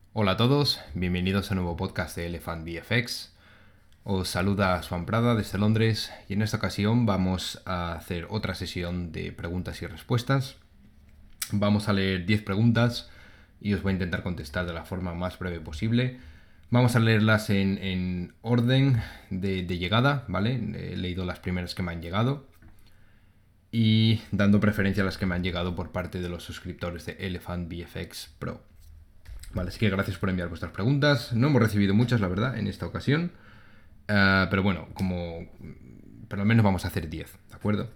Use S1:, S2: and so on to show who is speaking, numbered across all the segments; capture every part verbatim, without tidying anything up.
S1: Hola a todos, bienvenidos a un nuevo podcast de Elephant V F X. Os saluda Swan Prada desde Londres y en esta ocasión vamos a hacer otra sesión de preguntas y respuestas. Vamos a leer diez preguntas y os voy a intentar contestar de la forma más breve posible. Vamos a leerlas en, en orden de, de llegada, ¿vale? He leído las primeras que me han llegado y dando preferencia a las que me han llegado por parte de los suscriptores de Elephant V F X Pro. Vale, así que gracias por enviar vuestras preguntas. No hemos recibido muchas, la verdad, en esta ocasión. Uh, pero bueno, como... Pero al menos vamos a hacer diez, ¿de acuerdo?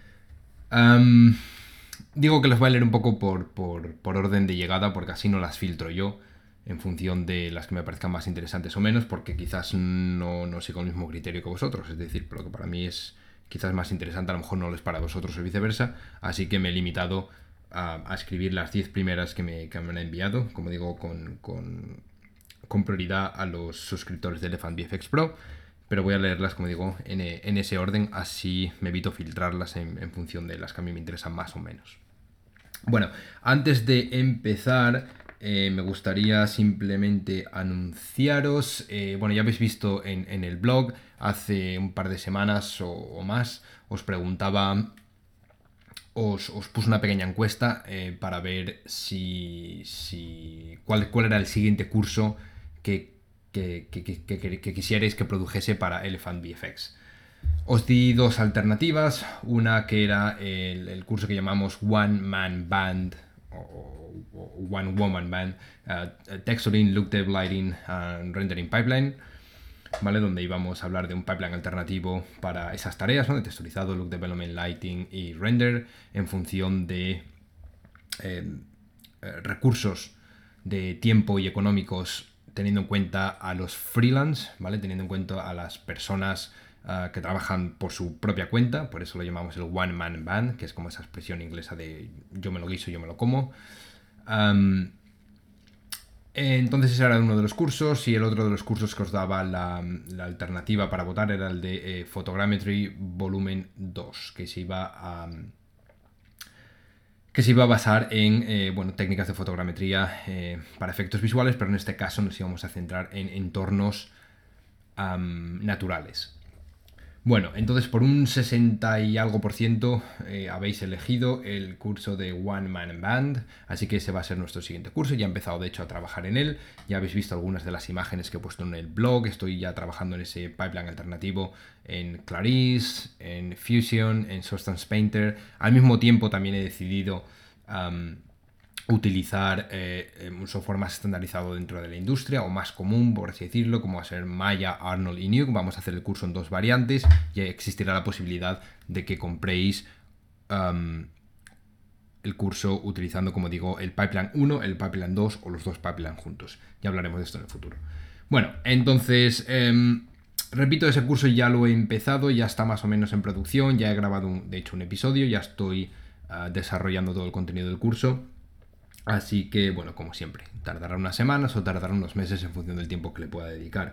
S1: Um, digo que los voy a leer un poco por, por, por orden de llegada, porque así no las filtro yo en función de las que me parezcan más interesantes o menos, porque quizás no, no sigo el mismo criterio que vosotros. Es decir, lo que para mí es quizás más interesante, a lo mejor no lo es para vosotros o viceversa. Así que me he limitado a, a escribir las diez primeras que me, que me han enviado, como digo, con, con, con prioridad a los suscriptores de Elephant V F X Pro. Pero voy a leerlas, como digo, en, en ese orden, así me evito filtrarlas en, en función de las que a mí me interesan más o menos. Bueno, antes de empezar, eh, me gustaría simplemente anunciaros, eh, bueno, ya habéis visto en, en el blog, hace un par de semanas o, o más, os preguntaba, os, os puse una pequeña encuesta eh, para ver si, si cuál, cuál era el siguiente curso que, que, que, que, que, que quisierais que produjese para Elephant V F X. Os di dos alternativas, una que era el, el curso que llamamos One Man Band o, o One Woman Band, uh, Texturing, Look Dev Lighting and Rendering Pipeline, ¿vale? Donde íbamos a hablar de un pipeline alternativo para esas tareas, ¿no? De texturizado, Look Development, Lighting y Render en función de eh, recursos de tiempo y económicos teniendo en cuenta a los freelance, ¿vale? Teniendo en cuenta a las personas uh, que trabajan por su propia cuenta, por eso lo llamamos el One Man Band, que es como esa expresión inglesa de yo me lo guiso, yo me lo como. Um, entonces ese era uno de los cursos y el otro de los cursos que os daba la, la alternativa para votar era el de eh, Photogrammetry Volumen dos, que se iba a... que se iba a basar en eh, bueno, técnicas de fotogrametría eh, para efectos visuales, pero en este caso nos íbamos a centrar en entornos um, naturales. Bueno, entonces por un sesenta y algo por ciento eh, habéis elegido el curso de One Man Band, así que ese va a ser nuestro siguiente curso. Ya he empezado de hecho a trabajar en él, ya habéis visto algunas de las imágenes que he puesto en el blog, estoy ya trabajando en ese pipeline alternativo en Clarice, en Fusion, en Substance Painter. Al mismo tiempo también he decidido um, utilizar eh, un software más estandarizado dentro de la industria o más común, por así decirlo, como va a ser Maya, Arnold y Nuke. Vamos a hacer el curso en dos variantes y existirá la posibilidad de que compréis um, el curso utilizando, como digo, el Pipeline uno, el Pipeline dos o los dos Pipeline juntos. Ya hablaremos de esto en el futuro. Bueno, entonces... Eh, repito, ese curso ya lo he empezado, ya está más o menos en producción, ya he grabado, un, de hecho, un episodio, ya estoy uh, desarrollando todo el contenido del curso. Así que, bueno, como siempre, tardará unas semanas o tardará unos meses en función del tiempo que le pueda dedicar.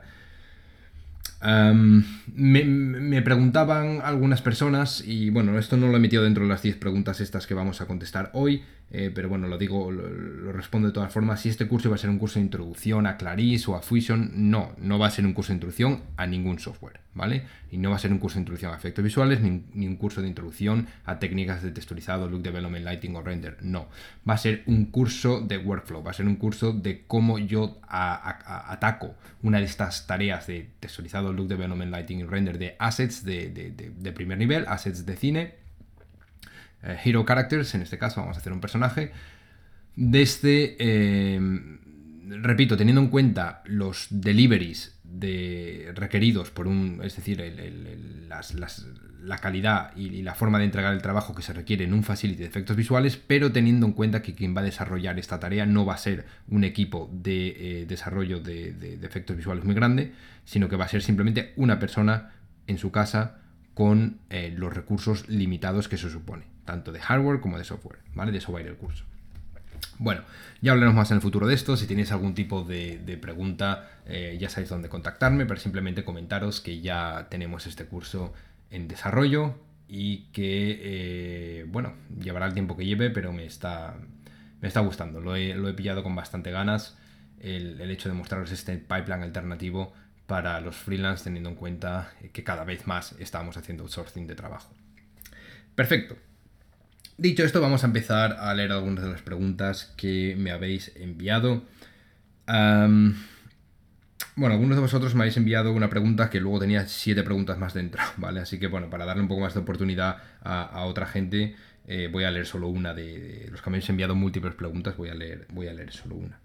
S1: Um, me, me preguntaban algunas personas, y bueno, esto no lo he metido dentro de las diez preguntas estas que vamos a contestar hoy, eh, pero bueno, lo digo, lo, lo respondo de todas formas. Si este curso va a ser un curso de introducción a Clarice o a Fusion, no, no va a ser un curso de introducción a ningún software, ¿vale? Y no va a ser un curso de introducción a efectos visuales, ni, ni un curso de introducción a técnicas de texturizado, look development, lighting o render, no. Va a ser un curso de workflow, va a ser un curso de cómo yo a, a, a ataco una de estas tareas de texturizado, look development, lighting y render de assets de, de, de, de primer nivel, assets de cine, eh, hero characters, en este caso vamos a hacer un personaje, desde, eh, repito, teniendo en cuenta los deliveries de, requeridos por un, es decir, el, el, el, las, las, la calidad y, y la forma de entregar el trabajo que se requiere en un facility de efectos visuales, pero teniendo en cuenta que quien va a desarrollar esta tarea no va a ser un equipo de eh, desarrollo de, de, de efectos visuales muy grande, sino que va a ser simplemente una persona en su casa con eh, los recursos limitados que se supone, tanto de hardware como de software, ¿vale? De eso va a ir el curso. Bueno, ya hablaremos más en el futuro de esto. Si tenéis algún tipo de, de pregunta, eh, ya sabéis dónde contactarme, pero simplemente comentaros que ya tenemos este curso en desarrollo y que, eh, bueno, llevará el tiempo que lleve, pero me está, me está gustando. Lo he, lo he pillado con bastante ganas el, el hecho de mostraros este pipeline alternativo para los freelance, teniendo en cuenta que cada vez más estamos haciendo outsourcing de trabajo. Perfecto. Dicho esto, vamos a empezar a leer algunas de las preguntas que me habéis enviado. Um, bueno, algunos de vosotros me habéis enviado una pregunta que luego tenía siete preguntas más dentro, ¿vale? Así que, bueno, para darle un poco más de oportunidad a, a otra gente, eh, voy a leer solo una de, de los que me habéis enviado múltiples preguntas, voy a leer, voy a leer solo una.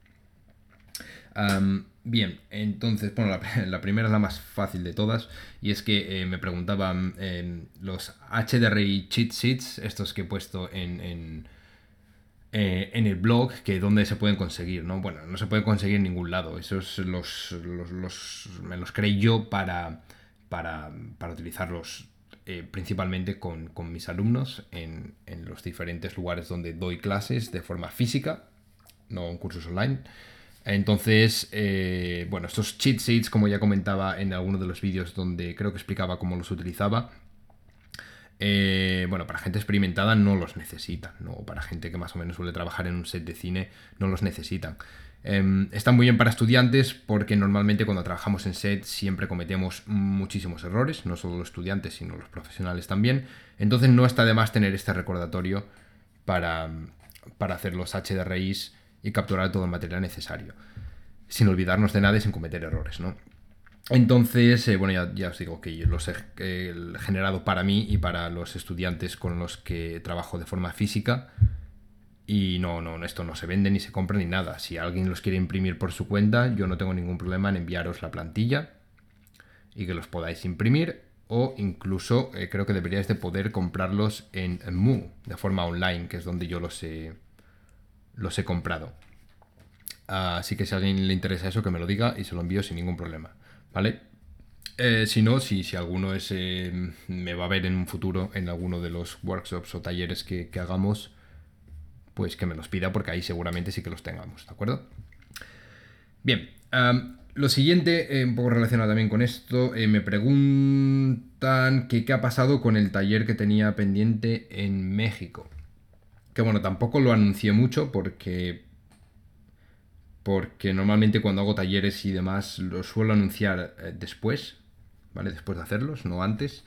S1: Um, bien, entonces, bueno, la, la primera es la más fácil de todas, y es que eh, me preguntaban eh, los H D R I cheat sheets, estos que he puesto en, en, eh, en el blog, que dónde se pueden conseguir, ¿no? Bueno, no se pueden conseguir en ningún lado, esos los, los, los me los creé yo para, para, para utilizarlos eh, principalmente con, con mis alumnos en, en los diferentes lugares donde doy clases de forma física, no en cursos online. Entonces, eh, bueno, estos cheat sheets, como ya comentaba en alguno de los vídeos donde creo que explicaba cómo los utilizaba, eh, bueno, para gente experimentada no los necesitan, ¿no? Para gente que más o menos suele trabajar en un set de cine no los necesitan. Eh, están muy bien para estudiantes porque normalmente cuando trabajamos en set siempre cometemos muchísimos errores, no solo los estudiantes sino los profesionales también. Entonces no está de más tener este recordatorio para, para hacer los H D R Is y capturar todo el material necesario, sin olvidarnos de nada y sin cometer errores, ¿no? Entonces, eh, bueno, ya, ya os digo que yo los he eh, generado para mí y para los estudiantes con los que trabajo de forma física. Y no, no, esto no se vende ni se compra ni nada. Si alguien los quiere imprimir por su cuenta, yo no tengo ningún problema en enviaros la plantilla y que los podáis imprimir. O incluso eh, creo que deberíais de poder comprarlos en Moo, de forma online, que es donde yo los he, los he comprado. Así que si a alguien le interesa eso, que me lo diga y se lo envío sin ningún problema, ¿vale? Eh, si no, si, si alguno es, eh, me va a ver en un futuro en alguno de los workshops o talleres que, que hagamos, pues que me los pida porque ahí seguramente sí que los tengamos, ¿de acuerdo? Bien, um, lo siguiente, eh, un poco relacionado también con esto, eh, me preguntan que qué ha pasado con el taller que tenía pendiente en México. Que bueno, tampoco lo anuncié mucho porque... porque normalmente cuando hago talleres y demás los suelo anunciar eh, después, ¿vale? Después de hacerlos, no antes.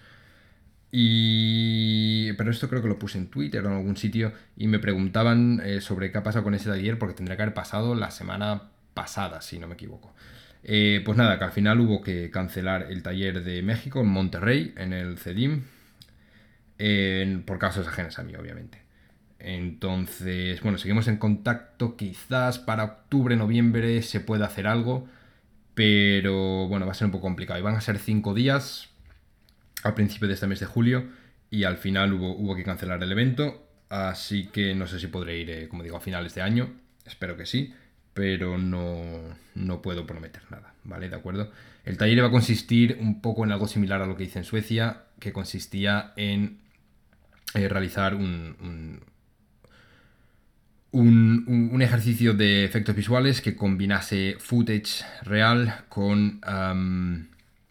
S1: Y... pero esto creo que lo puse en Twitter o en algún sitio y me preguntaban eh, sobre qué ha pasado con ese taller porque tendría que haber pasado la semana pasada, si no me equivoco. Eh, pues nada, que al final hubo que cancelar el taller de México en Monterrey, en el CEDIM, en, por causas ajenas a mí, obviamente. Entonces, bueno, seguimos en contacto. Quizás para octubre, noviembre se pueda hacer algo, pero bueno, va a ser un poco complicado. Y van a ser cinco días al principio de este mes de julio y al final hubo, hubo que cancelar el evento. Así que no sé si podré ir, eh, como digo, a finales de año. Espero que sí, pero no, no puedo prometer nada, ¿vale? ¿De acuerdo? El taller iba a consistir un poco en algo similar a lo que hice en Suecia, que consistía en eh, realizar un, un Un, un, un, ejercicio de efectos visuales que combinase footage real con, um,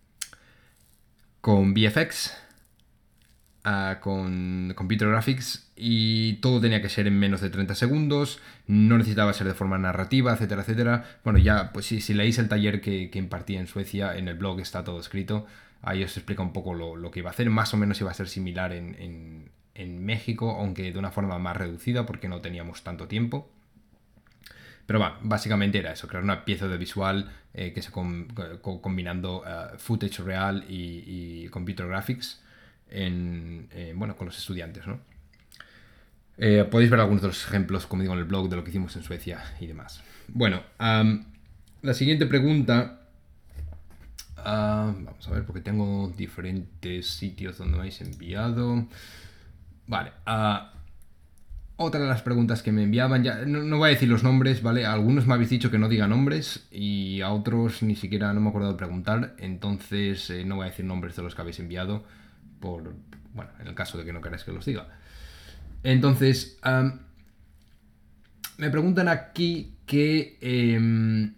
S1: con V F X, uh, con Computer Graphics, y todo tenía que ser en menos de treinta segundos, no necesitaba ser de forma narrativa, etcétera, etcétera. Bueno, ya, pues si, si leéis el taller que, que impartí en Suecia, en el blog está todo escrito, ahí os explica un poco lo, lo que iba a hacer, más o menos iba a ser similar en, en, en México, aunque de una forma más reducida porque no teníamos tanto tiempo. Pero va, básicamente era eso, crear una pieza de visual eh, que se com co combinando uh, footage real y, y computer graphics en, eh, bueno, con los estudiantes, ¿no? Eh, podéis ver algunos de los ejemplos, como digo, en el blog de lo que hicimos en Suecia y demás. Bueno, um, la siguiente pregunta... Uh, vamos a ver, porque tengo diferentes sitios donde me habéis enviado. Vale, uh, otra de las preguntas que me enviaban, ya no, no voy a decir los nombres, ¿vale? A algunos me habéis dicho que no diga nombres y a otros ni siquiera no me he acordado de preguntar, entonces eh, no voy a decir nombres de los que habéis enviado, por, bueno, en el caso de que no queráis que los diga. Entonces, um, me preguntan aquí que, eh,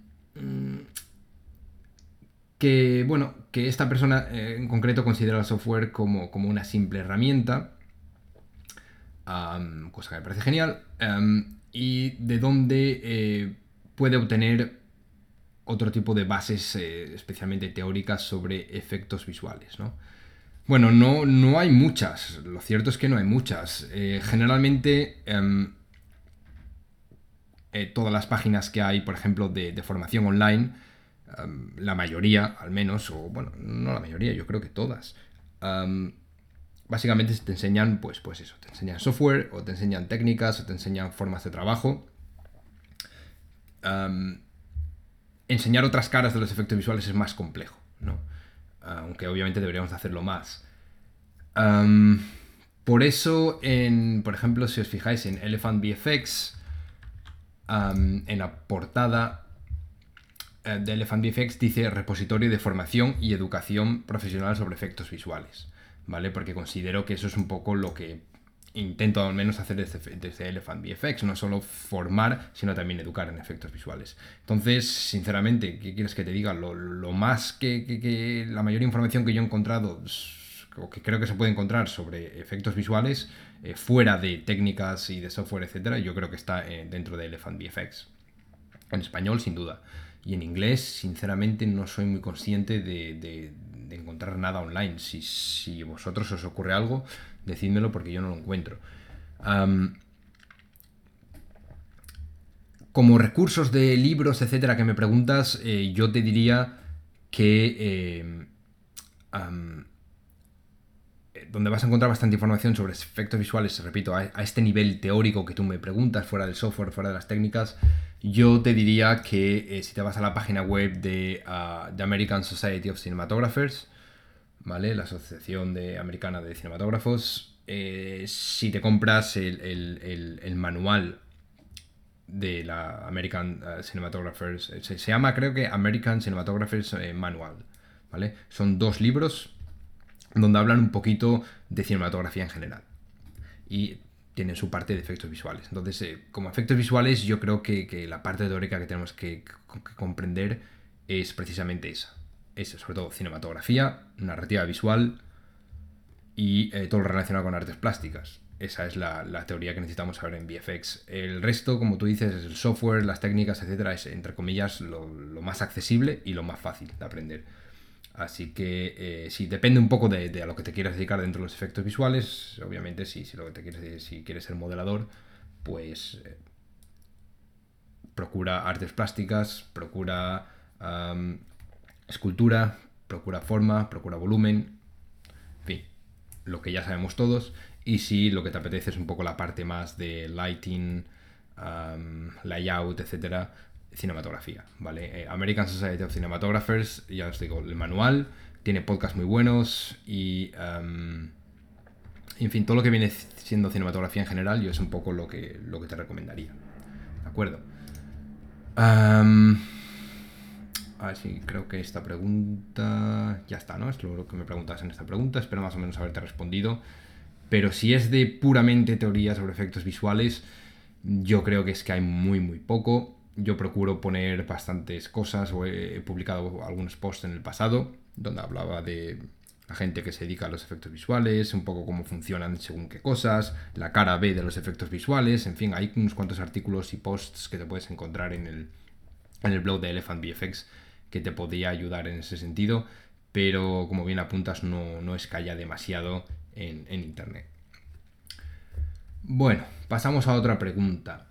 S1: que, bueno, que esta persona eh, en concreto considera el software como, como una simple herramienta. Um, cosa que me parece genial, um, y de dónde eh, puede obtener otro tipo de bases eh, especialmente teóricas sobre efectos visuales, ¿no? Bueno, no, no hay muchas. Lo cierto es que no hay muchas. Eh, generalmente, em, eh, todas las páginas que hay, por ejemplo, de, de formación online, em, la mayoría, al menos, o bueno, no la mayoría, yo creo que todas, em, básicamente te enseñan, pues, pues eso, te enseñan software, o te enseñan técnicas, o te enseñan formas de trabajo. Em, enseñar otras caras de los efectos visuales es más complejo, ¿no? Aunque obviamente deberíamos hacerlo más. Um, por eso, en, por ejemplo, si os fijáis en Elephant V F X, um, en la portada eh, de Elephant V F X dice repositorio de formación y educación profesional sobre efectos visuales, ¿vale? Porque considero que eso es un poco lo que intento al menos hacer desde, desde Elephant V F X, no solo formar, sino también educar en efectos visuales. Entonces, sinceramente, ¿qué quieres que te diga? Lo, lo más que, que, que la mayor información que yo he encontrado, o que creo que se puede encontrar sobre efectos visuales, eh, fuera de técnicas y de software, etcétera, yo creo que está eh, dentro de Elephant V F X. En español, sin duda. Y en inglés, sinceramente, no soy muy consciente de, de, de encontrar nada online. Si, si vosotros os ocurre algo, decídmelo porque yo no lo encuentro. Um, como recursos de libros, etcétera, que me preguntas, eh, yo te diría que eh, um, donde vas a encontrar bastante información sobre efectos visuales, repito, a, a este nivel teórico que tú me preguntas, fuera del software, fuera de las técnicas, yo te diría que eh, si te vas a la página web de uh, The American Society of Cinematographers, ¿vale? La Asociación de Americana de Cinematógrafos, eh, si te compras el, el, el, el manual de la American uh, Cinematographers, se, se llama creo que American Cinematographers eh, Manual, ¿vale? Son dos libros donde hablan un poquito de cinematografía en general. Y tienen su parte de efectos visuales. Entonces, eh, como efectos visuales, yo creo que, que la parte teórica que tenemos que, que comprender es precisamente esa. Es sobre todo cinematografía, narrativa visual y eh, todo lo relacionado con artes plásticas. Esa es la, la, teoría que necesitamos saber en V F X. El resto, como tú dices, es el software, las técnicas, etcétera, es, entre comillas, lo, lo más accesible y lo más fácil de aprender. Así que eh, sí, depende un poco de, de a lo que te quieras dedicar dentro de los efectos visuales. Obviamente, sí, si lo que te quieres, si quieres ser modelador, pues eh, procura artes plásticas, procura um, escultura, procura forma, procura volumen, en fin, lo que ya sabemos todos. Y si lo que te apetece es un poco la parte más de lighting, um, layout, etcétera, cinematografía, ¿vale? Eh, American Society of Cinematographers, ya os digo, el manual, tiene podcasts muy buenos y, um, en fin, todo lo que viene siendo cinematografía en general, yo es un poco lo que, lo que te recomendaría, ¿de acuerdo? Um, a ver si creo que esta pregunta ya está, ¿no? Es lo que me preguntas en esta pregunta, espero más o menos haberte respondido. Pero si es de puramente teoría sobre efectos visuales, yo creo que es que hay muy, muy poco. Yo procuro poner bastantes cosas, o he publicado algunos posts en el pasado, donde hablaba de la gente que se dedica a los efectos visuales, un poco cómo funcionan según qué cosas, la cara B de los efectos visuales, en fin, hay unos cuantos artículos y posts que te puedes encontrar en el, en el blog de Elephant V F X que te podría ayudar en ese sentido, pero como bien apuntas, no, no es que haya demasiado en, en internet. Bueno, pasamos a otra pregunta.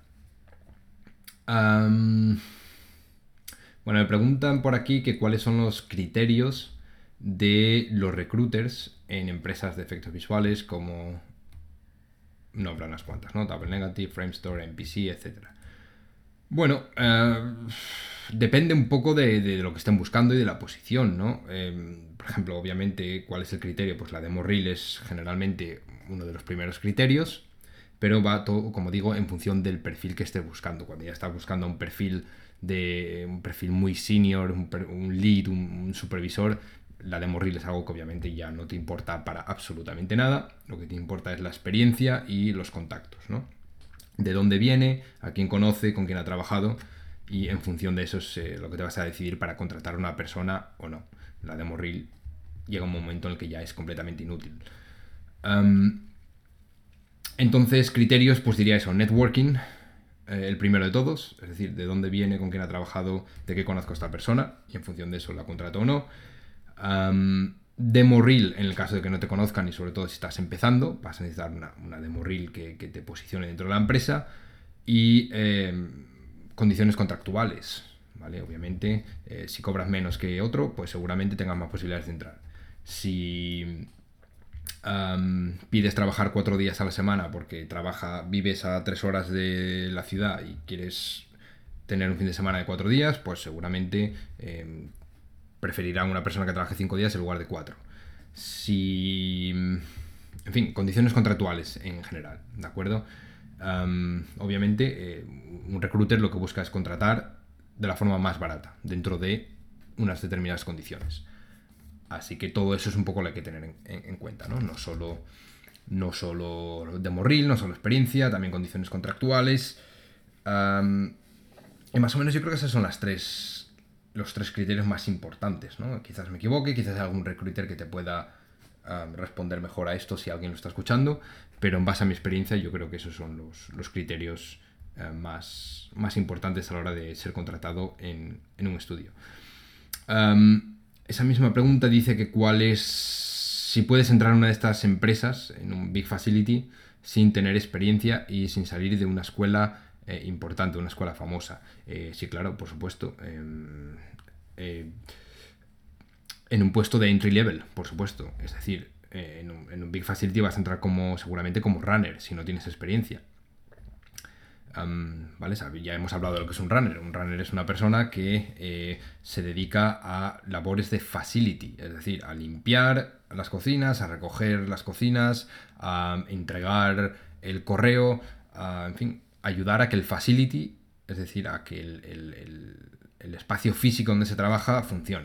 S1: Um, bueno, me preguntan por aquí que cuáles son los criterios de los recruiters en empresas de efectos visuales como... nombran unas cuantas, ¿no? Double Negative, Framestore, M P C, etcétera. Bueno, uh, depende un poco de, de lo que estén buscando y de la posición, ¿no? Eh, por ejemplo, obviamente, ¿cuál es el criterio? Pues la demo reel es generalmente uno de los primeros criterios, pero va todo, como digo, en función del perfil que estés buscando. Cuando ya estás buscando un perfil de un perfil muy senior, un, un lead, un, un supervisor, la demo reel es algo que obviamente ya no te importa para absolutamente nada. Lo que te importa es la experiencia y los contactos, ¿no? De dónde viene, a quién conoce, con quién ha trabajado, y en función de eso es eh, lo que te vas a decidir para contratar a una persona o no. La demo reel llega un momento en el que ya es completamente inútil. Um, entonces, criterios, pues diría eso, networking, eh, el primero de todos, es decir, de dónde viene, con quién ha trabajado, de qué conozco a esta persona, y en función de eso la contrato o no. Um, demo reel, en el caso de que no te conozcan y sobre todo si estás empezando, vas a necesitar una, una demo reel que, que te posicione dentro de la empresa. Y eh, condiciones contractuales, ¿vale? Obviamente, eh, si cobras menos que otro, pues seguramente tengas más posibilidades de entrar. Si um, pides trabajar cuatro días a la semana porque trabaja, vives a tres horas de la ciudad y quieres tener un fin de semana de cuatro días, pues seguramente eh, preferirán una persona que trabaje cinco días en lugar de cuatro. Si... En fin, condiciones contractuales en general, ¿de acuerdo? Um, obviamente, eh, un recruiter lo que busca es contratar de la forma más barata, dentro de unas determinadas condiciones. Así que todo eso es un poco lo que hay que tener en, en, en cuenta, ¿no? No solo, no solo demo reel, no solo experiencia, también condiciones contractuales. Um, y más o menos yo creo que esos son las tres, los tres criterios más importantes, ¿no? Quizás me equivoque, quizás hay algún recruiter que te pueda um, responder mejor a esto si alguien lo está escuchando, pero en base a mi experiencia yo creo que esos son los, los criterios uh, más, más importantes a la hora de ser contratado en, en un estudio. Um, esa misma pregunta dice que cuál es, si puedes entrar en una de estas empresas, en un Big Facility, sin tener experiencia y sin salir de una escuela eh, importante, una escuela famosa. Eh, sí, claro, por supuesto. Eh, eh, en un puesto de entry level, por supuesto. Es decir, eh, en, un, en un Big Facility vas a entrar como seguramente como runner, si no tienes experiencia. Um, ¿vale? Ya hemos hablado de lo que es un runner. Un runner es una persona que eh, se dedica a labores de facility, es decir, a limpiar las cocinas, a recoger las cocinas, a entregar el correo, a, en fin, ayudar a que el facility, es decir, a que el, el, el, el espacio físico donde se trabaja funcione.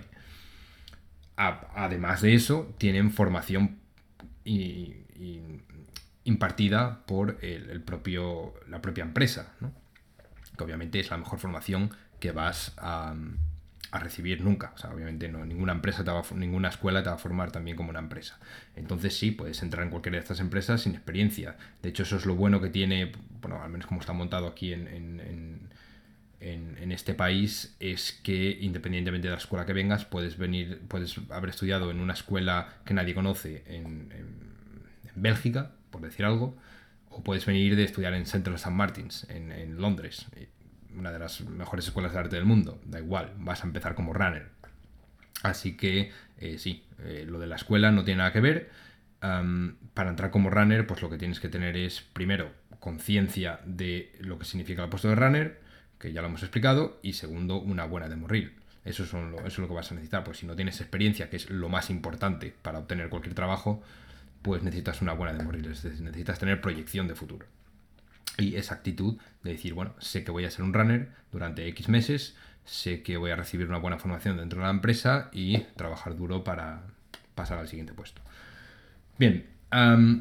S1: A, además de eso, tienen formación y, y impartida por el, el propio, la propia empresa, ¿no? Que obviamente es la mejor formación que vas a, a recibir nunca. O sea, obviamente no, ninguna empresa te va, ninguna escuela te va a formar también como una empresa. Entonces sí, puedes entrar en cualquiera de estas empresas sin experiencia. De hecho, eso es lo bueno que tiene, bueno, al menos como está montado aquí en, en, en, en, en este país, es que independientemente de la escuela que vengas, puedes venir, puedes haber estudiado en una escuela que nadie conoce en, en, en Bélgica, por decir algo, o puedes venir de estudiar en Central Saint Martins, en, en Londres, una de las mejores escuelas de arte del mundo. Da igual, vas a empezar como runner. Así que eh, sí, eh, lo de la escuela no tiene nada que ver. Um, para entrar como runner, pues lo que tienes que tener es, primero, conciencia de lo que significa el puesto de runner, que ya lo hemos explicado, y segundo, una buena demo reel. Eso, son lo, eso es lo que vas a necesitar, pues si no tienes experiencia, que es lo más importante para obtener cualquier trabajo, pues necesitas una buena demo reel, es decir, necesitas tener proyección de futuro. Y esa actitud de decir, bueno, sé que voy a ser un runner durante X meses, sé que voy a recibir una buena formación dentro de la empresa y trabajar duro para pasar al siguiente puesto. Bien, um,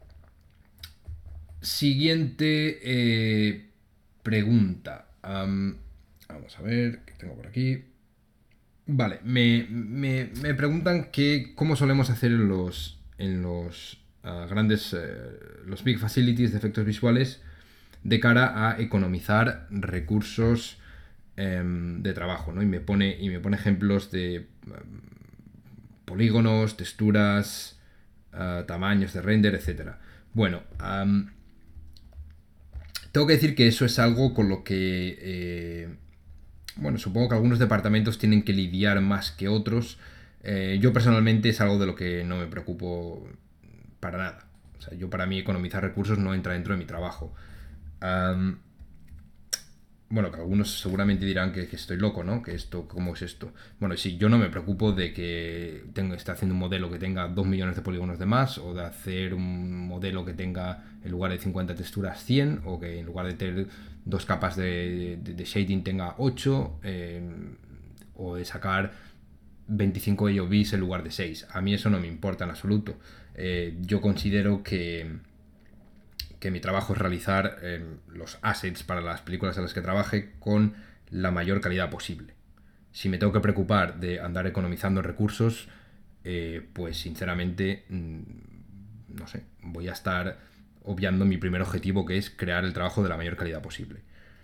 S1: siguiente eh, pregunta. Um, vamos a ver, ¿qué tengo por aquí? Vale, me, me, me preguntan que cómo solemos hacer en los, en los uh, grandes, eh, los big facilities de efectos visuales de cara a economizar recursos eh, de trabajo, ¿no? Y me pone, y me pone ejemplos de um, polígonos, texturas, uh, tamaños de render, etcétera. Bueno, um, tengo que decir que eso es algo con lo que, eh, bueno, supongo que algunos departamentos tienen que lidiar más que otros. Eh, yo personalmente es algo de lo que no me preocupo para nada. O sea, yo para mí economizar recursos no entra dentro de mi trabajo. Um, bueno, que algunos seguramente dirán que, que estoy loco, ¿no? Que esto, ¿cómo es esto? Bueno, sí, yo no me preocupo de que tenga, esté haciendo un modelo que tenga dos millones de polígonos de más, o de hacer un modelo que tenga, en lugar de cincuenta texturas, cien, o que en lugar de tener dos capas de, de, de shading tenga ocho, eh, o de sacar veinticinco A O Vs en lugar de seis. A mí eso no me importa en absoluto. Eh, yo considero que que mi trabajo es realizar eh, los assets para las películas en las que trabaje con la mayor calidad posible. Si me tengo que preocupar de andar economizando recursos, eh, pues sinceramente, mmm, no sé, voy a estar obviando mi primer objetivo, que es crear el trabajo de la mayor calidad posible.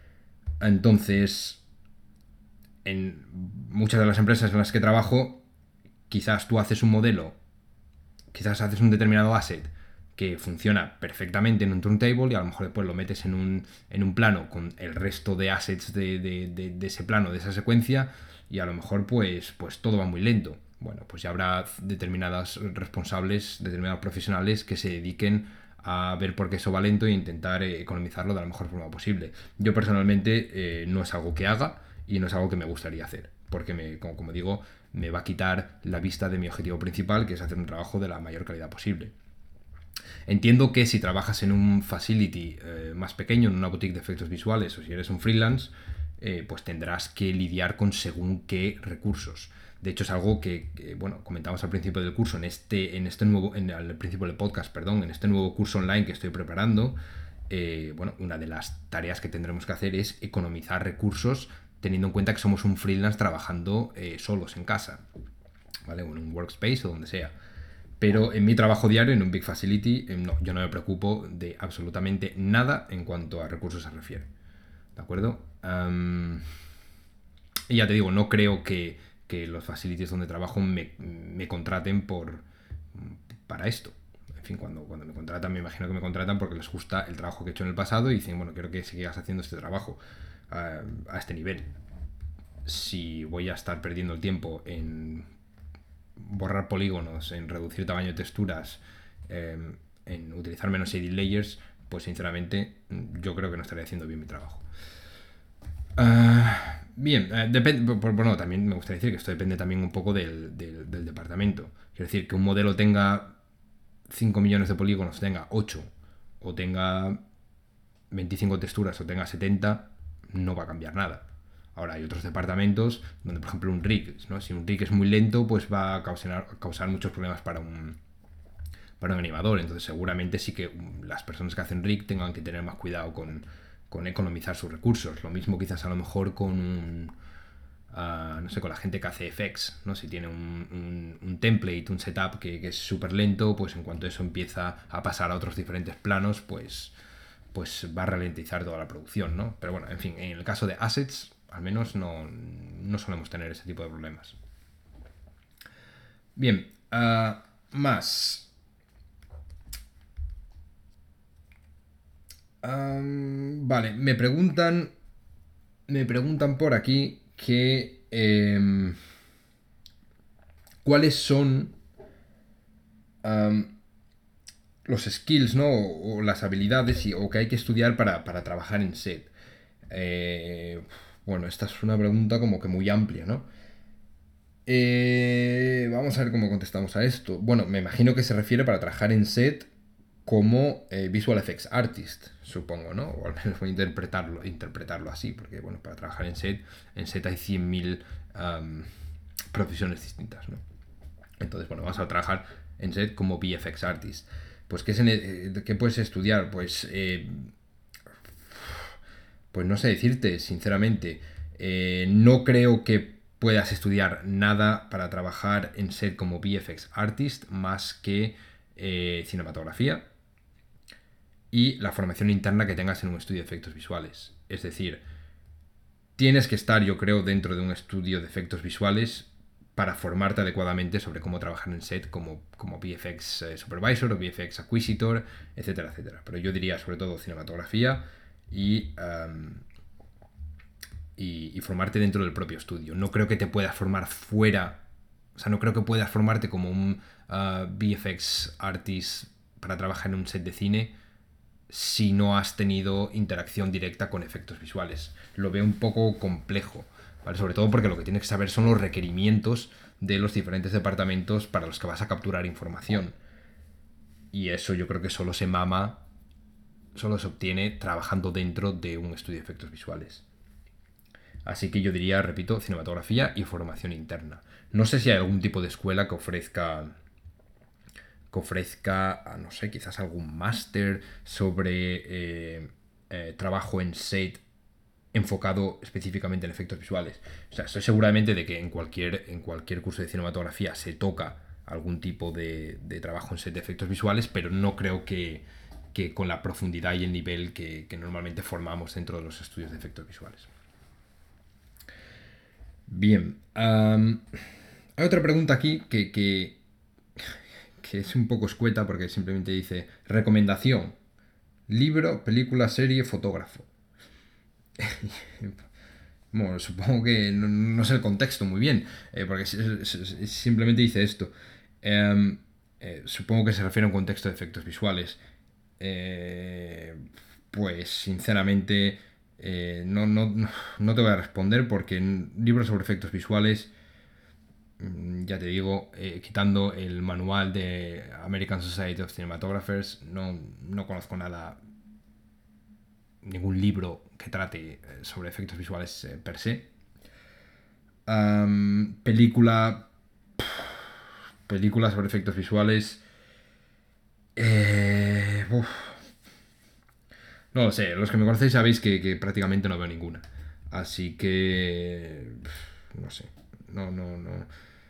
S1: Entonces, en muchas de las empresas en las que trabajo, quizás tú haces un modelo, quizás haces un determinado asset que funciona perfectamente en un turntable y a lo mejor después lo metes en un, en un plano con el resto de assets de, de, de, de ese plano, de esa secuencia, y a lo mejor pues, pues todo va muy lento. Bueno, pues ya habrá determinados responsables, determinados profesionales que se dediquen a ver por qué eso va lento e intentar eh, economizarlo de la mejor forma posible. Yo personalmente eh, no es algo que haga y no es algo que me gustaría hacer, porque me, como, como digo, me va a quitar la vista de mi objetivo principal, que es hacer un trabajo de la mayor calidad posible. Entiendo que si trabajas en un facility eh, más pequeño, en una boutique de efectos visuales, o si eres un freelance, eh, pues tendrás que lidiar con según qué recursos. De hecho, es algo que, que, bueno, comentamos al principio del curso, en este, en este nuevo, en, al principio del podcast, perdón, en este nuevo curso online que estoy preparando. Eh, bueno, una de las tareas que tendremos que hacer es economizar recursos, teniendo en cuenta que somos un freelance trabajando eh, solos en casa, ¿vale? O en un workspace o donde sea. Pero en mi trabajo diario, en un Big Facility, eh, no, yo no me preocupo de absolutamente nada en cuanto a recursos se refiere. ¿De acuerdo? Um, y ya te digo, no creo que, que los facilities donde trabajo me, me contraten por, para esto. En fin, cuando, cuando me contratan, me imagino que me contratan porque les gusta el trabajo que he hecho en el pasado y dicen, bueno, quiero que sigas haciendo este trabajo uh, a este nivel. Si voy a estar perdiendo el tiempo en borrar polígonos, en reducir tamaño de texturas, eh, en utilizar menos edit layers, pues sinceramente yo creo que no estaré haciendo bien mi trabajo. Uh, bien, eh, depende. Bueno, también me gustaría decir que esto depende también un poco del, del, del departamento. Quiero decir, que un modelo tenga cinco millones de polígonos, tenga ocho, o tenga veinticinco texturas, o tenga setenta, no va a cambiar nada. Ahora hay otros departamentos donde, por ejemplo, un rig, ¿no? Si un rig es muy lento, pues va a causar, causar muchos problemas para un, para un animador. Entonces seguramente sí que las personas que hacen rig tengan que tener más cuidado con, con economizar sus recursos. Lo mismo quizás a lo mejor con un... Uh, no sé, con la gente que hace effects, ¿no? Si tiene un, un, un template, un setup que, que es súper lento, pues en cuanto eso empieza a pasar a otros diferentes planos, pues, pues va a ralentizar toda la producción, ¿no? Pero bueno, en fin, en el caso de assets, al menos no, no solemos tener ese tipo de problemas. Bien, uh, más. Um, vale, me preguntan. Me preguntan por aquí que. Eh, ¿Cuáles son um, los skills, ¿no? O, o las habilidades y, o que hay que estudiar para, para trabajar en set? Eh, bueno, esta es una pregunta como que muy amplia, ¿no? Eh, vamos a ver cómo contestamos a esto. Bueno, me imagino que se refiere para trabajar en set como eh, Visual Effects Artist, supongo, ¿no? O al menos voy a interpretarlo, interpretarlo así, porque bueno, para trabajar en set, en set hay cien mil um, profesiones distintas, ¿no? Entonces, bueno, vamos a trabajar en set como V F X Artist. Pues, ¿qué, se, ¿qué puedes estudiar? Pues, eh, pues no sé decirte, sinceramente. Eh, no creo que puedas estudiar nada para trabajar en set como V F X Artist más que eh, cinematografía y la formación interna que tengas en un estudio de efectos visuales. Es decir, tienes que estar, yo creo, dentro de un estudio de efectos visuales para formarte adecuadamente sobre cómo trabajar en set como, como V F X eh, Supervisor o V F X Acquisitor, etcétera, etcétera. Pero yo diría sobre todo cinematografía y, um, y, y formarte dentro del propio estudio. No creo que te puedas formar fuera, o sea, no creo que puedas formarte como un uh, V F X artist para trabajar en un set de cine si no has tenido interacción directa con efectos visuales. Lo veo un poco complejo, ¿vale? Sobre todo porque lo que tienes que saber son los requerimientos de los diferentes departamentos para los que vas a capturar información. Y eso yo creo que solo se mama, solo se obtiene trabajando dentro de un estudio de efectos visuales. Así que yo diría, repito, cinematografía y formación interna. No sé si hay algún tipo de escuela que ofrezca que ofrezca, no sé, quizás algún máster sobre eh, eh, trabajo en set enfocado específicamente en efectos visuales. O sea, estoy seguramente de que en cualquier, en cualquier curso de cinematografía se toca algún tipo de, de trabajo en set de efectos visuales, pero no creo que, que con la profundidad y el nivel que, que normalmente formamos dentro de los estudios de efectos visuales. Bien, um, hay otra pregunta aquí que, que, que es un poco escueta porque simplemente dice recomendación, libro, película, serie, fotógrafo. Bueno, supongo que no, no sé el contexto muy bien, eh, porque es, es, es, simplemente dice esto. Eh, eh, supongo que se refiere a un contexto de efectos visuales. Eh, pues sinceramente eh, no, no, no te voy a responder porque en libros sobre efectos visuales, ya te digo, eh, quitando el manual de American Society of Cinematographers, no, no conozco nada, ningún libro que trate sobre efectos visuales eh, per se. Um, película. Película sobre efectos visuales. Eh, uf. No lo sé, los que me conocéis sabéis que, que prácticamente no veo ninguna. Así que. No sé. No, no, no.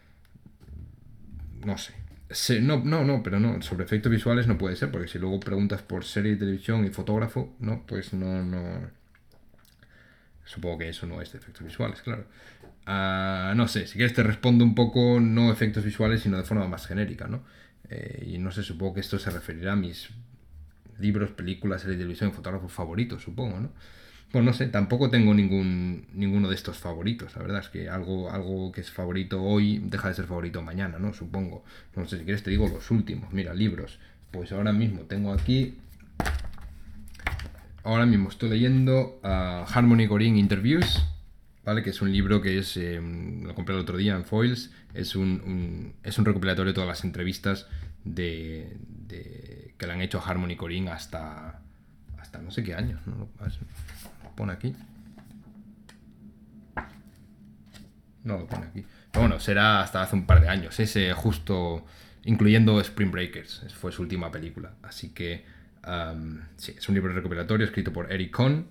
S1: No sé. Se, no, no, no, pero no. Sobre efectos visuales no puede ser, porque si luego preguntas por serie de televisión y fotógrafo, no, pues no, no. Supongo que eso no es de efectos visuales, claro. Uh, no sé, si quieres te respondo un poco, no efectos visuales, sino de forma más genérica, ¿no? Eh, y no sé, supongo que esto se referirá a mis libros, películas, series de televisión, fotógrafos favoritos, supongo, ¿no? Pues no sé, tampoco tengo ningún ninguno de estos favoritos, la verdad es que algo, algo que es favorito hoy deja de ser favorito mañana, ¿no? Supongo. No sé, si quieres te digo los últimos. Mira, libros. Pues ahora mismo tengo aquí... Ahora mismo estoy leyendo uh, Harmony Korine Interviews, ¿vale? Que es un libro que es, eh, lo compré el otro día en Foils, es un, un, es un recopilatorio de todas las entrevistas de, de, que le han hecho a Harmony Korine hasta, hasta no sé qué años, ¿no? Lo pone aquí. No lo pone aquí. Pero bueno, será hasta hace un par de años, ese justo, incluyendo Spring Breakers, fue su última película. Así que, um, sí, es un libro recopilatorio escrito por Eric Kohn,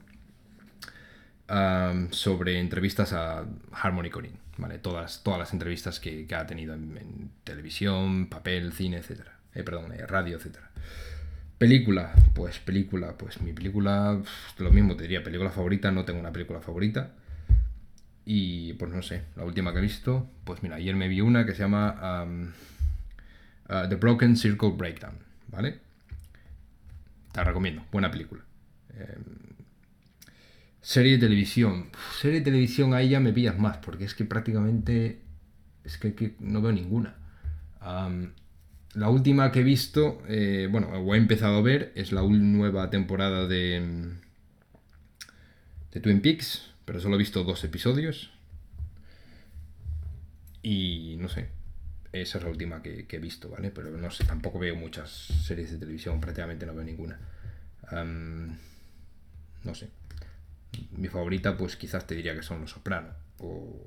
S1: Um, sobre entrevistas a Harmony Korine, ¿vale? Todas, todas las entrevistas que, que ha tenido en, en televisión, papel, cine, etcétera. Eh, perdón, eh, radio, etcétera. Película, pues película, pues mi película, pff, lo mismo te diría, película favorita, no tengo una película favorita. Y pues no sé, la última que he visto, pues mira, ayer me vi una que se llama um, uh, The Broken Circle Breakdown, ¿vale? Te la recomiendo, buena película. Eh, Serie de televisión. Uf, serie de televisión ahí ya me pillas más, porque es que prácticamente es que, que no veo ninguna. Um, la última que he visto, eh, bueno, o he empezado a ver, es la nueva temporada de, de Twin Peaks, pero solo he visto dos episodios. Y no sé, esa es la última que, que he visto, ¿vale? Pero no sé, tampoco veo muchas series de televisión, prácticamente no veo ninguna. Um, no sé. Mi favorita, pues quizás te diría que son Los Soprano o,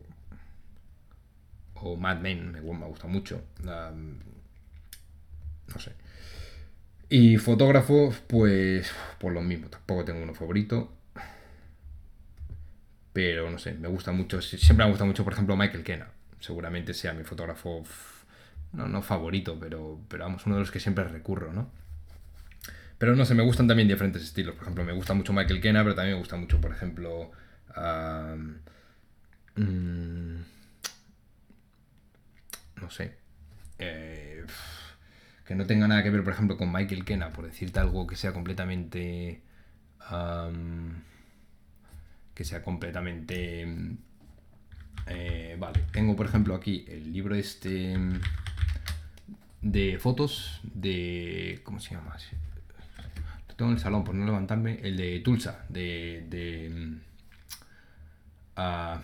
S1: o Mad Men, me, me gusta mucho. Um, no sé. Y fotógrafos, pues por lo mismo, tampoco tengo uno favorito. Pero no sé, me gusta mucho, siempre me gusta mucho, por ejemplo, Michael Kenna. Seguramente sea mi fotógrafo, no, no favorito, pero, pero vamos, uno de los que siempre recurro, ¿no? Pero no sé, me gustan también diferentes estilos. Por ejemplo, me gusta mucho Michael Kenna, pero también me gusta mucho, por ejemplo... Um, mmm, no sé. Eh, que no tenga nada que ver, por ejemplo, con Michael Kenna, por decirte algo que sea completamente... Um, que sea completamente... Eh, vale, tengo, por ejemplo, aquí el libro este... de fotos de... ¿Cómo se llama? Lo tengo en el salón por no levantarme. El de Tulsa, de... de uh,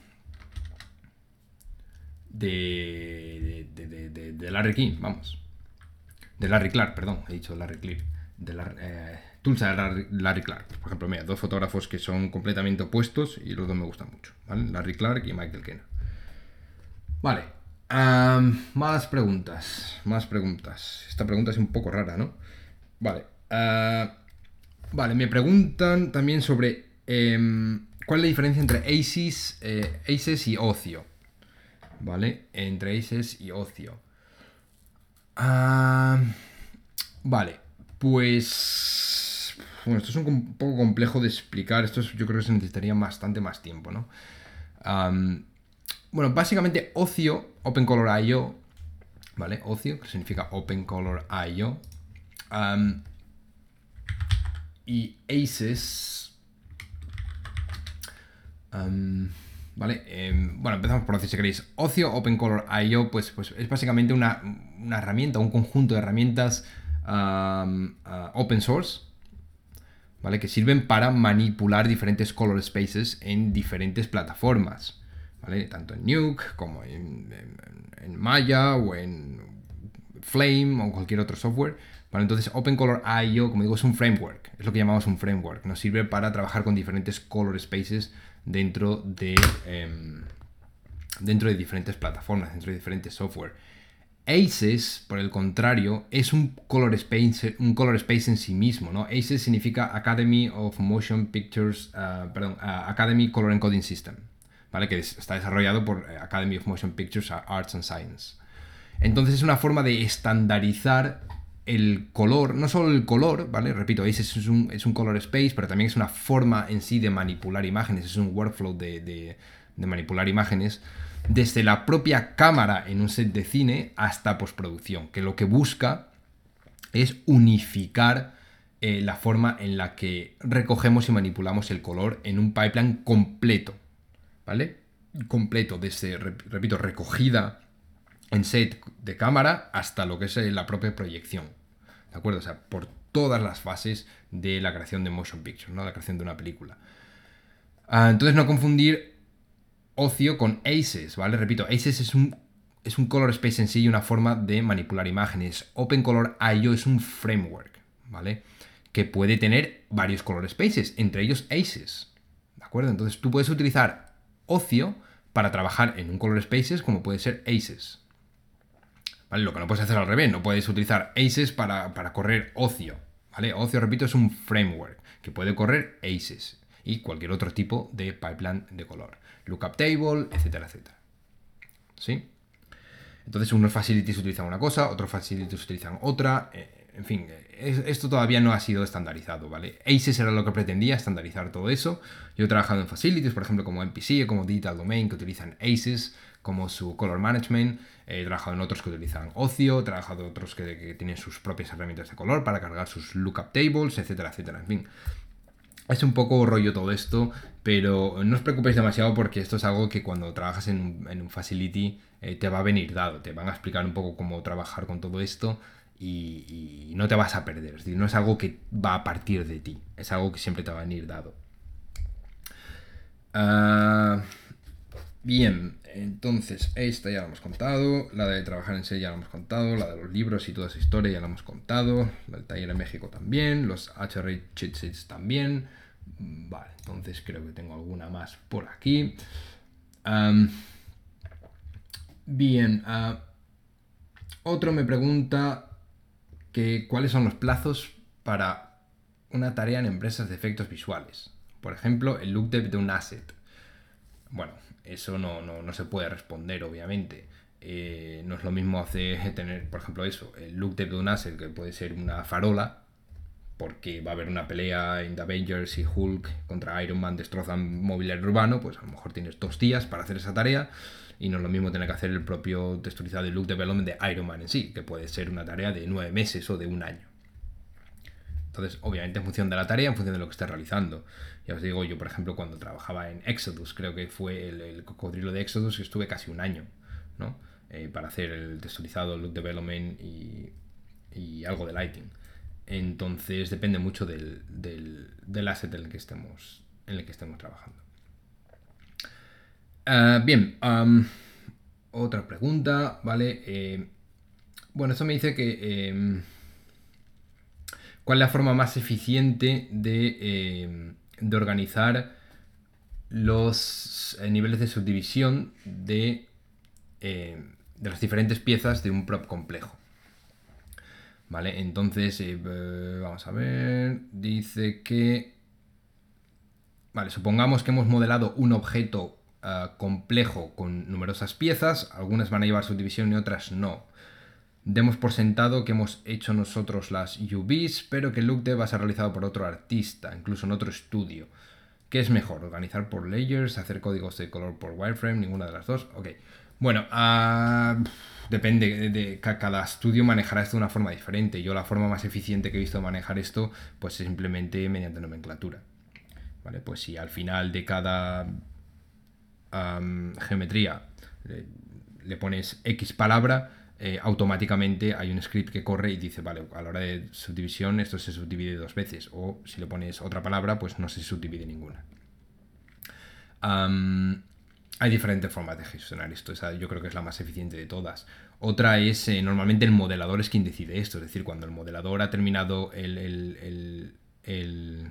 S1: de, de, de, de, de Larry King, vamos. De Larry Clark, perdón, he dicho Larry Clark. De la, eh, Tulsa de Larry, Larry Clark. Por ejemplo, mira, dos fotógrafos que son completamente opuestos y los dos me gustan mucho, ¿vale? Larry Clark y Michael Kenna. Vale. Um, más preguntas. Más preguntas. Esta pregunta es un poco rara, ¿no? Vale. Uh, vale, me preguntan también sobre eh, cuál es la diferencia entre A C E S, eh, A C E S y ocio. ¿Vale? Entre A C E S y ocio. Uh, vale. Pues... Bueno, esto es un, un poco complejo de explicar. Esto es- yo creo que se necesitaría bastante más tiempo, ¿no? Um, bueno, básicamente Ocio, OpenColor I O, ¿vale? Ocio, que significa OpenColor I O. Um, y Aces... Um, ¿Vale? Eh, bueno, empezamos por decir si queréis. Ocio OpenColor I O, pues, pues es básicamente una, una herramienta, un conjunto de herramientas um, uh, open source, ¿vale? Que sirven para manipular diferentes color spaces en diferentes plataformas, ¿vale? Tanto en Nuke como en, en, en Maya o en Flame o cualquier otro software. Vale, entonces OpenColor I O, como digo, es un framework, es lo que llamamos un framework. Nos sirve para trabajar con diferentes color spaces dentro de, eh, dentro de diferentes plataformas, dentro de diferentes software. Aces, por el contrario, es un color space, un color space en sí mismo, ¿no? Aces significa Academy of Motion Pictures, uh, perdón, uh, Academy Color Encoding System, ¿vale? Que es, está desarrollado por Academy of Motion Pictures Arts and Science. Entonces es una forma de estandarizar el color, no solo el color, ¿vale? Repito, Aces es un, es un color space, pero también es una forma en sí de manipular imágenes, es un workflow de, de, de manipular imágenes desde la propia cámara en un set de cine hasta postproducción, que lo que busca es unificar eh, la forma en la que recogemos y manipulamos el color en un pipeline completo, ¿vale? Completo, desde, repito, recogida en set de cámara hasta lo que es la propia proyección, ¿de acuerdo? O sea, por todas las fases de la creación de motion picture, ¿no? La creación de una película. Uh, entonces no confundir Ocio con Aces, ¿vale? Repito, Aces es un, es un color space en sí y una forma de manipular imágenes. OpenColor I O es un framework, ¿vale? Que puede tener varios color spaces, entre ellos Aces, ¿de acuerdo? Entonces tú puedes utilizar Ocio para trabajar en un color spaces como puede ser Aces, ¿vale? Lo que no puedes hacer al revés, no puedes utilizar Aces para, para correr Ocio, ¿vale? Ocio, repito, es un framework que puede correr Aces y cualquier otro tipo de pipeline de color. Lookup table, etcétera, etcétera. ¿Sí? Entonces unos facilities utilizan una cosa, otros facilities utilizan otra. Eh, en fin, es, esto todavía no ha sido estandarizado, ¿vale? Aces era lo que pretendía, estandarizar todo eso. Yo he trabajado en facilities, por ejemplo, como N P C o como Digital Domain, que utilizan Aces como su color management. He trabajado en otros que utilizan Ocio, he trabajado en otros que, que tienen sus propias herramientas de color para cargar sus lookup tables, etcétera, etcétera. En fin, es un poco rollo todo esto, pero no os preocupéis demasiado porque esto es algo que cuando trabajas en un, en un facility eh, te va a venir dado, te van a explicar un poco cómo trabajar con todo esto y, y no te vas a perder, es decir, no es algo que va a partir de ti, es algo que siempre te va a venir dado. Uh, bien, entonces esta ya la hemos contado, la de trabajar en serie ya la hemos contado, la de los libros y toda esa historia ya la hemos contado, la del taller en México también, los H R cheat sheets también. Vale, entonces creo que tengo alguna más por aquí. Um, bien, uh, otro me pregunta que cuáles son los plazos para una tarea en empresas de efectos visuales. Por ejemplo, el look dev de un asset. Bueno, eso no, no, no se puede responder, obviamente. Eh, no es lo mismo hacer, tener, por ejemplo, eso, el look dev de un asset, que puede ser una farola, porque va a haber una pelea en The Avengers y Hulk contra Iron Man destrozan mobiliario urbano, pues a lo mejor tienes dos días para hacer esa tarea y no es lo mismo tener que hacer el propio texturizado y look development de Iron Man en sí, que puede ser una tarea de nueve meses o de un año. Entonces, obviamente en función de la tarea, en función de lo que estés realizando. Ya os digo, yo por ejemplo cuando trabajaba en Exodus, creo que fue el, el cocodrilo de Exodus, que estuve casi un año, ¿no? Eh, para hacer el texturizado, el look development y, y algo de lighting. Entonces depende mucho del, del, del asset en el que estemos, en el que estemos trabajando. Uh, bien, um, otra pregunta, ¿vale? Eh, bueno, esto me dice que eh, ¿cuál es la forma más eficiente de, eh, de organizar los eh, niveles de subdivisión de, eh, de las diferentes piezas de un prop complejo? Vale, entonces, eh, vamos a ver, dice que, vale, supongamos que hemos modelado un objeto uh, complejo con numerosas piezas, algunas van a llevar subdivisión y otras no. Demos por sentado que hemos hecho nosotros las U Vs, pero que el look dev va a ser realizado por otro artista, incluso en otro estudio. ¿Qué es mejor? ¿Organizar por layers? ¿Hacer códigos de color por wireframe? Ninguna de las dos. Ok. Bueno, uh, depende. De, de, cada estudio manejará esto de una forma diferente. Yo la forma más eficiente que he visto de manejar esto, pues es simplemente mediante nomenclatura. ¿Vale? Pues si al final de cada um, geometría le, le pones X palabra, eh, automáticamente hay un script que corre y dice, vale, a la hora de subdivisión esto se subdivide dos veces. O si le pones otra palabra, pues no se subdivide ninguna. Um, hay diferentes formas de gestionar esto. Esa yo creo que es la más eficiente de todas. Otra es, eh, normalmente el modelador es quien decide esto. Es decir, cuando el modelador ha terminado el, el, el, el,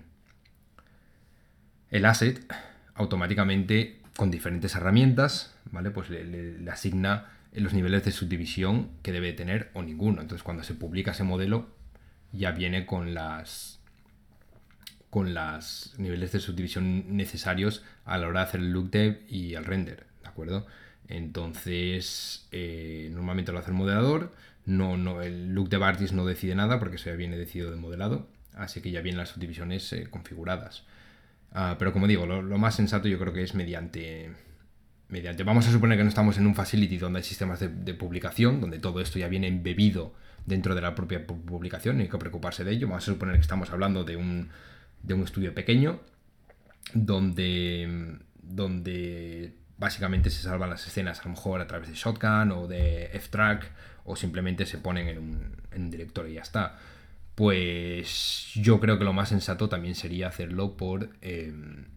S1: el asset, automáticamente con diferentes herramientas, ¿vale? Pues le, le, le asigna los niveles de subdivisión que debe tener o ninguno. Entonces cuando se publica ese modelo ya viene con las con los niveles de subdivisión necesarios a la hora de hacer el look dev y el render, ¿de acuerdo? Entonces, eh, normalmente lo hace el modelador, no, no, el look dev artist no decide nada porque eso ya viene decidido de modelado, así que ya vienen las subdivisiones eh, configuradas. Uh, pero como digo, lo, lo más sensato yo creo que es mediante... mediante vamos a suponer que no estamos en un facility donde hay sistemas de, de publicación, donde todo esto ya viene embebido dentro de la propia publicación, no hay que preocuparse de ello. Vamos a suponer que estamos hablando de un, de un estudio pequeño donde, donde básicamente se salvan las escenas a lo mejor a través de Shotgun o de F-Track o simplemente se ponen en un, en un director y ya está. Pues yo creo que lo más sensato también sería hacerlo por, eh,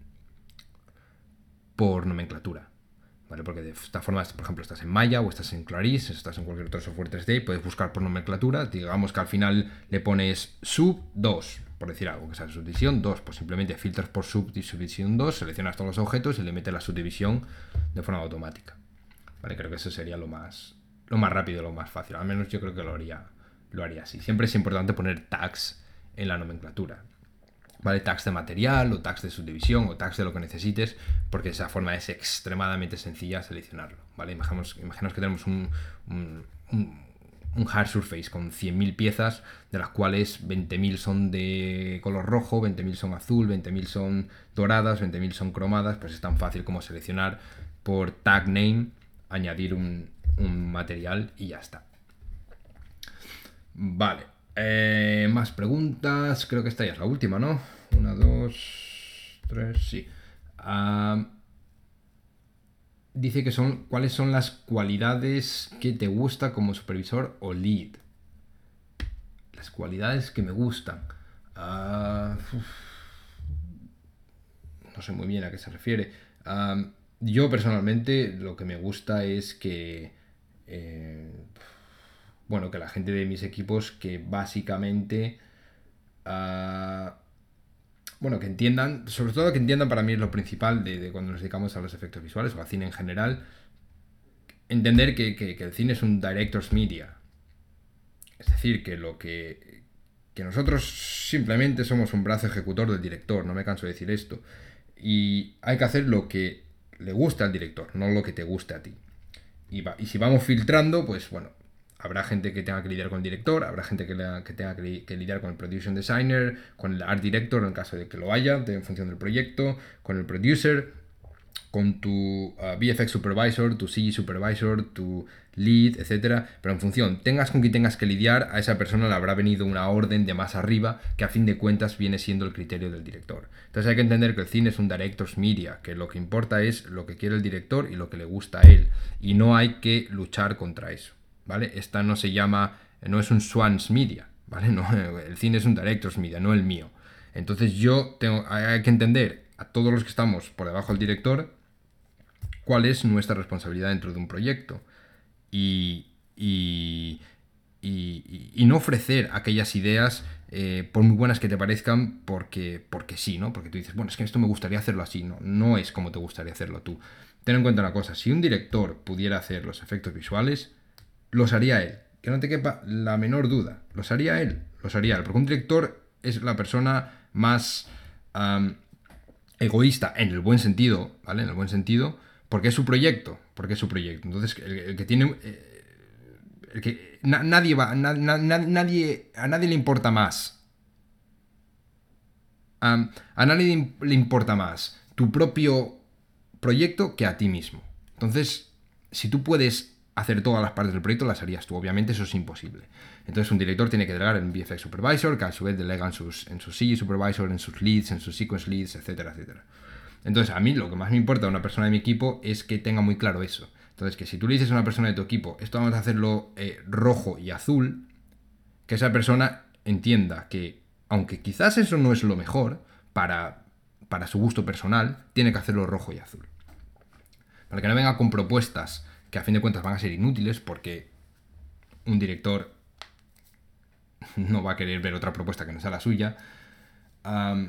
S1: por nomenclatura. ¿Vale? Porque de esta forma, por ejemplo, estás en Maya o estás en Clarisse, estás en cualquier otro software tres D, puedes buscar por nomenclatura. Digamos que al final le pones sub dos, por decir algo, que sea subdivisión dos, pues simplemente filtras por subdivisión dos, seleccionas todos los objetos y le metes la subdivisión de forma automática. ¿Vale? Creo que eso sería lo más, lo más rápido, lo más fácil. Al menos yo creo que lo haría, lo haría así. Siempre es importante poner tags en la nomenclatura. ¿Vale? Tags de material o tags de subdivisión o tags de lo que necesites, porque de esa forma es extremadamente sencilla seleccionarlo, ¿vale? Imaginemos, imaginemos que tenemos un, un, un, un hard surface con cien mil piezas, de las cuales veinte mil son de color rojo, veinte mil son azul, veinte mil son doradas, veinte mil son cromadas. Pues es tan fácil como seleccionar por tag name, añadir un, un material y ya está. Vale. Eh, más preguntas. Creo que esta ya es la última, ¿no? Una, dos, tres, sí. Uh, dice que son... ¿Cuáles son las cualidades que te gusta como supervisor o lead? Las cualidades que me gustan. Uh, no sé muy bien a qué se refiere. Uh, yo personalmente lo que me gusta es que... Eh, bueno, que la gente de mis equipos que básicamente... Uh, bueno, que entiendan, sobre todo que entiendan, para mí es lo principal de, de cuando nos dedicamos a los efectos visuales o al cine en general, entender que, que, que el cine es un director's media. Es decir, que lo que, que nosotros simplemente somos un brazo ejecutor del director, no me canso de decir esto. Y hay que hacer lo que le gusta al director, no lo que te guste a ti. Y, va, y si vamos filtrando, pues bueno, habrá gente que tenga que lidiar con el director, habrá gente que, le, que tenga que, que lidiar con el production designer, con el art director en caso de que lo haya, de, en función del proyecto, con el producer, con tu uh, V F X supervisor, tu C G supervisor, tu lead, etcétera. Pero en función, tengas con quien tengas que lidiar, a esa persona le habrá venido una orden de más arriba que a fin de cuentas viene siendo el criterio del director. Entonces hay que entender que el cine es un director's media, que lo que importa es lo que quiere el director y lo que le gusta a él. Y no hay que luchar contra eso, ¿vale? Esta no se llama, no es un Swan's media, ¿vale? No, el cine es un director's media, no el mío. Entonces yo tengo, hay que entender a todos los que estamos por debajo del director cuál es nuestra responsabilidad dentro de un proyecto y, y, y, y no ofrecer aquellas ideas eh, por muy buenas que te parezcan porque, porque sí, ¿no? Porque tú dices, bueno, es que esto me gustaría hacerlo así, no, no es como te gustaría hacerlo tú. Ten en cuenta una cosa, si un director pudiera hacer los efectos visuales, los haría él, que no te quepa la menor duda, los haría él, los haría él, porque un director es la persona más um, egoísta en el buen sentido, ¿vale? En el buen sentido, porque es su proyecto, porque es su proyecto. Entonces, el, el que tiene... Eh, que na, nadie va, na, na, nadie, a nadie le importa más. A, a nadie le importa más tu propio proyecto que a ti mismo. Entonces, si tú puedes hacer todas las partes del proyecto, las harías tú. Obviamente eso es imposible. Entonces un director tiene que delegar en un V F X Supervisor, que a su vez delega en sus, en sus C G Supervisor, en sus leads, en sus sequence leads, etcétera, etcétera. Entonces a mí lo que más me importa a una persona de mi equipo es que tenga muy claro eso. Entonces que si tú le dices a una persona de tu equipo, esto vamos a hacerlo eh, rojo y azul, que esa persona entienda que, aunque quizás eso no es lo mejor para, para su gusto personal, tiene que hacerlo rojo y azul. Para que no venga con propuestas que a fin de cuentas van a ser inútiles, porque un director no va a querer ver otra propuesta que no sea la suya. Um,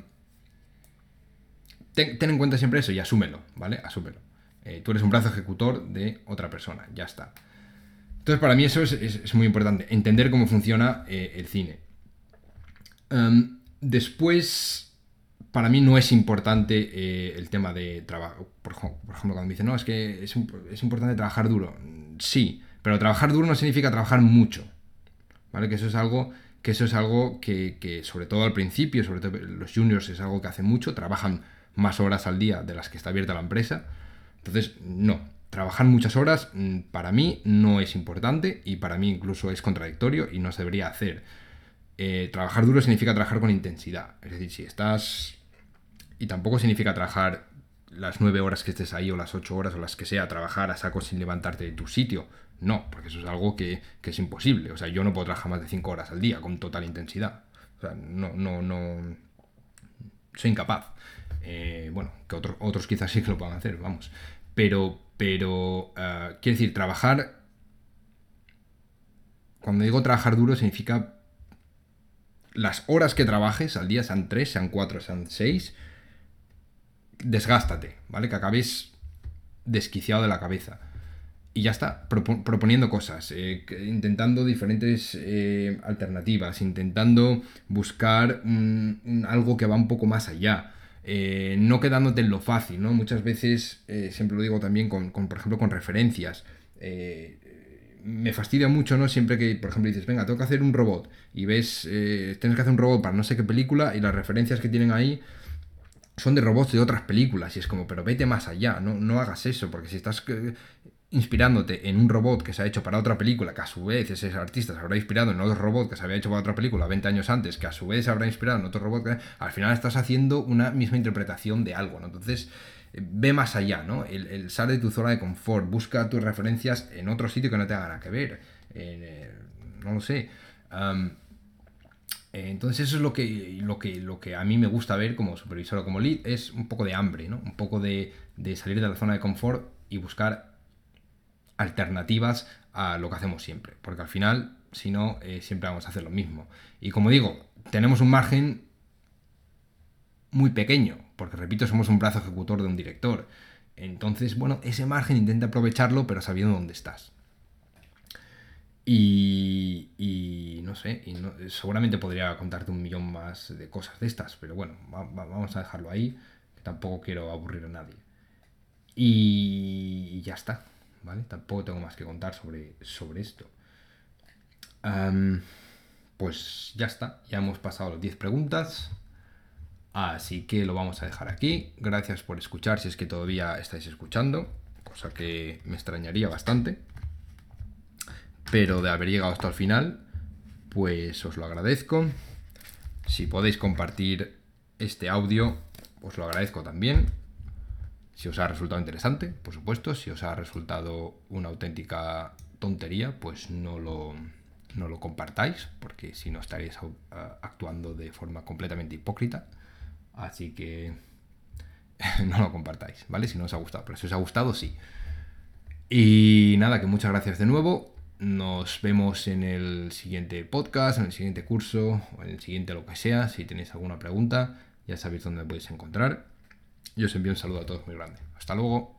S1: ten, ten en cuenta siempre eso y asúmelo, ¿vale? Asúmelo. Eh, tú eres un brazo ejecutor de otra persona, ya está. Entonces para mí eso es, es, es muy importante, entender cómo funciona eh, el cine. Um, después, para mí no es importante eh, el tema de trabajo. Por, por ejemplo, cuando me dicen, no, es que es, es importante trabajar duro. Sí, pero trabajar duro no significa trabajar mucho, ¿vale? Que eso es algo que, eso es algo que, que sobre todo al principio, sobre todo los juniors, es algo que hacen mucho, trabajan más horas al día de las que está abierta la empresa. Entonces, no, trabajar muchas horas para mí no es importante y para mí incluso es contradictorio y no se debería hacer. Eh, trabajar duro significa trabajar con intensidad. Es decir, si estás... Y tampoco significa trabajar las nueve horas que estés ahí o las ocho horas o las que sea, trabajar a saco sin levantarte de tu sitio. No, porque eso es algo que, que es imposible. O sea, yo no puedo trabajar más de cinco horas al día con total intensidad. O sea, no, no, no... Soy incapaz. Eh, bueno, que otros, otros quizás sí que lo puedan hacer, vamos. Pero, pero, uh, quiero decir, trabajar... Cuando digo trabajar duro significa las horas que trabajes al día, sean tres, sean cuatro, sean seis, desgástate, ¿vale? Que acabes desquiciado de la cabeza. Y ya está, propo- proponiendo cosas, eh, intentando diferentes eh, alternativas, intentando buscar un, un, algo que va un poco más allá. Eh, no quedándote en lo fácil, ¿no? Muchas veces, eh, siempre lo digo también, con, con, por ejemplo, con referencias. Eh, me fastidia mucho, ¿no? Siempre que, por ejemplo, dices, venga, tengo que hacer un robot y ves, eh, tienes que hacer un robot para no sé qué película y las referencias que tienen ahí son de robots de otras películas y es como, pero vete más allá, no, no hagas eso, porque si estás eh, inspirándote en un robot que se ha hecho para otra película, que a su vez ese artista se habrá inspirado en otro robot que se había hecho para otra película veinte años antes, que a su vez se habrá inspirado en otro robot, que al final estás haciendo una misma interpretación de algo, ¿no? Entonces, eh, ve más allá, ¿no? El, el sal de tu zona de confort, busca tus referencias en otro sitio que no tenga nada que ver, eh, no lo sé. Um, Entonces eso es lo que, lo, que, lo que a mí me gusta ver como supervisor o como lead, es un poco de hambre, ¿no? Un poco de, de salir de la zona de confort y buscar alternativas a lo que hacemos siempre. Porque al final, si no, eh, siempre vamos a hacer lo mismo. Y como digo, tenemos un margen muy pequeño, porque repito, somos un brazo ejecutor de un director. Entonces, bueno, ese margen intenta aprovecharlo, pero sabiendo dónde estás. Y, y no sé, y no, seguramente podría contarte un millón más de cosas de estas, pero bueno, va, va, vamos a dejarlo ahí, que tampoco quiero aburrir a nadie. Y, y ya está, ¿vale? Tampoco tengo más que contar sobre, sobre esto. Um, pues ya está, ya hemos pasado las diez preguntas, así que lo vamos a dejar aquí. Gracias por escuchar, si es que todavía estáis escuchando, cosa que me extrañaría bastante. Pero de haber llegado hasta el final, pues os lo agradezco. Si podéis compartir este audio, os lo agradezco también. Si os ha resultado interesante, por supuesto. Si os ha resultado una auténtica tontería, pues no lo, no lo compartáis, porque si no estaréis actuando de forma completamente hipócrita. Así que no lo compartáis, ¿vale? Si no os ha gustado. Pero si os ha gustado, sí. Y nada, que muchas gracias de nuevo. Nos vemos en el siguiente podcast, en el siguiente curso o en el siguiente lo que sea. Si tenéis alguna pregunta, ya sabéis dónde me podéis encontrar. Yo os envío un saludo a todos muy grande. Hasta luego.